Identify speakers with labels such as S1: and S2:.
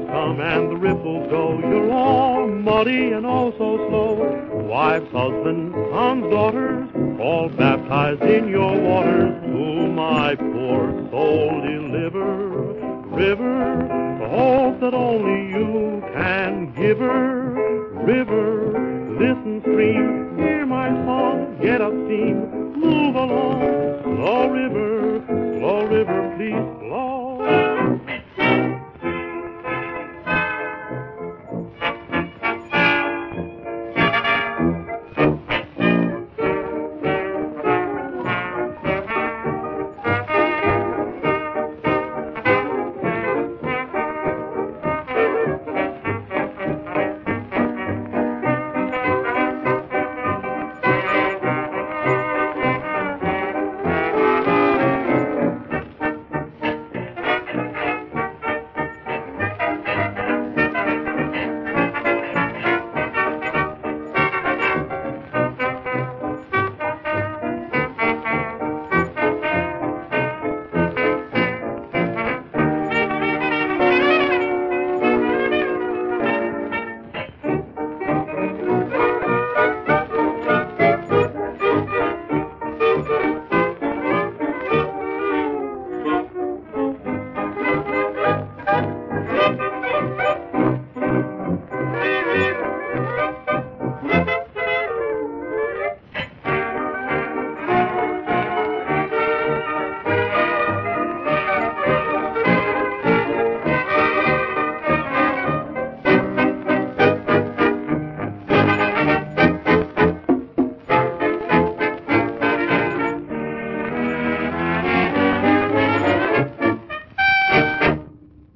S1: waves come and the ripples go, you're all muddy and oh so slow. Wives, husbands, sons, daughters, all baptized in your waters, to my poor soul deliver. River, the hope that only you can give her. River,